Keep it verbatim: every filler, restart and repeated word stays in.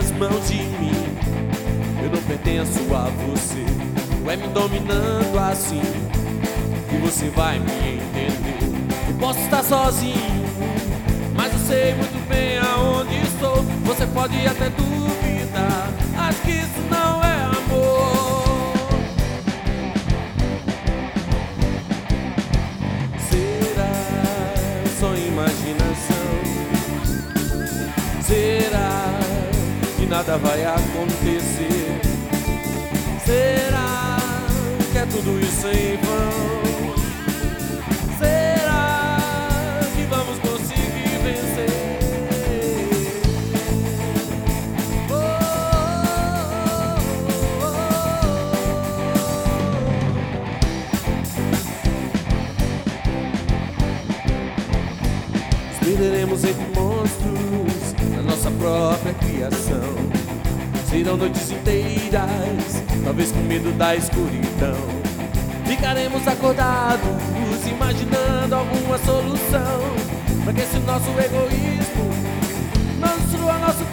nas mãos de mim. Eu não pertenço a você. Não é me dominando assim que você vai me entender. Eu posso estar sozinho, mas eu sei muito bem aonde estou. Você pode até duvidar, acho que isso não é amor. Será só imaginação? Será que nada vai acontecer? Será que é tudo isso em vão? Será que vamos conseguir vencer? Oh, oh, oh. Nos perderemos entre monstros na nossa própria criação. Serão noites inteiras, talvez com medo da escuridão. Ficaremos acordados, imaginando alguma solução, para que esse nosso egoísmo não destrua nosso